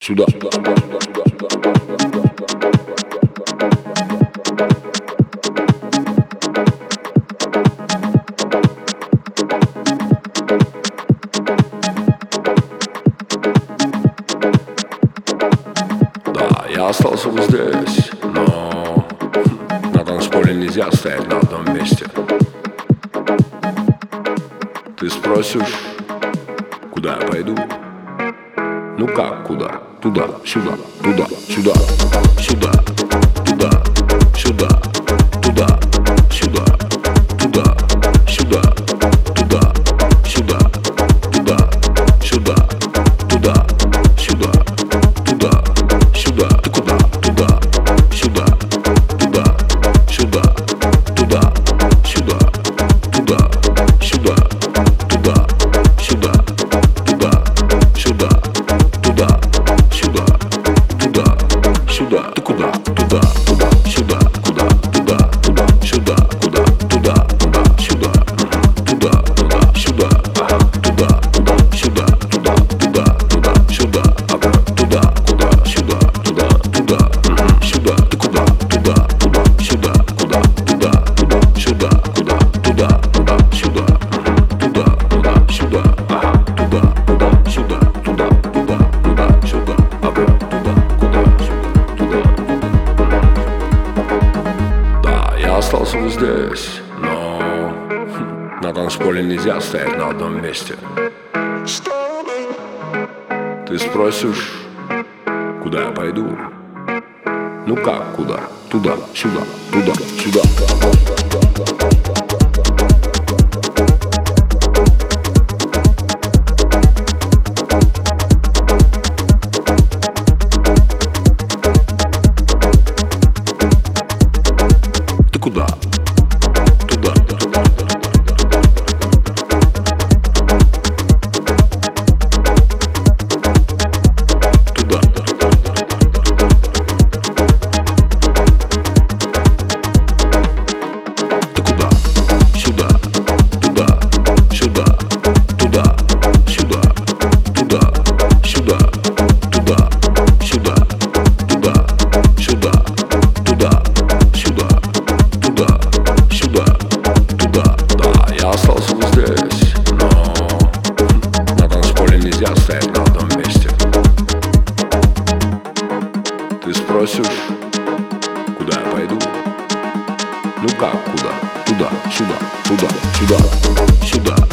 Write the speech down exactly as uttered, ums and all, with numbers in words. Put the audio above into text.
Сюда. Да, я остался вот здесь, но на танцполе нельзя стоять на одном месте. Ты спросишь, куда я пойду? Ну как куда? Туда, сюда, туда, сюда, сюда, туда, сюда, туда, сюда, туда, сюда, туда, сюда, туда, сюда, туда, сюда, туда, сюда. Ты куда? Туда, сюда, туда, сюда, туда, сюда, туда, сюда, туда, сюда, туда, сюда. Туда, сюда, туда, сюда. Ты куда? Туда, туда, сюда, куда? Туда, туда, сюда, куда? Туда, туда, сюда, туда, туда, сюда, туда, туда, сюда, туда, туда, туда, сюда, туда, куда? Сюда, туда, туда, сюда. Ты куда? Туда, туда, сюда, куда? Туда, туда, сюда, куда? Туда, туда, сюда, туда, туда, сюда, туда, туда, сюда, туда, туда. Сюда, обратно, туда, куда, сюда, туда. Да, я остался вот здесь, но на танцполе нельзя стоять на одном месте. Ты спросишь, куда я пойду? Ну как куда? Туда, сюда, туда, сюда. Куда? Туда. Туда. Ты куда? Сюда. Туда. Сюда. Туда. Сюда. Туда. Сюда. Туда. Сюда. Туда. Сюда. Туда. Сюда. Туда, сюда, туда, да, я остался вот здесь, но на танцполе нельзя стоять на одном месте. Ты спросишь, куда я пойду? Ну как куда? Туда, сюда, туда, сюда, сюда.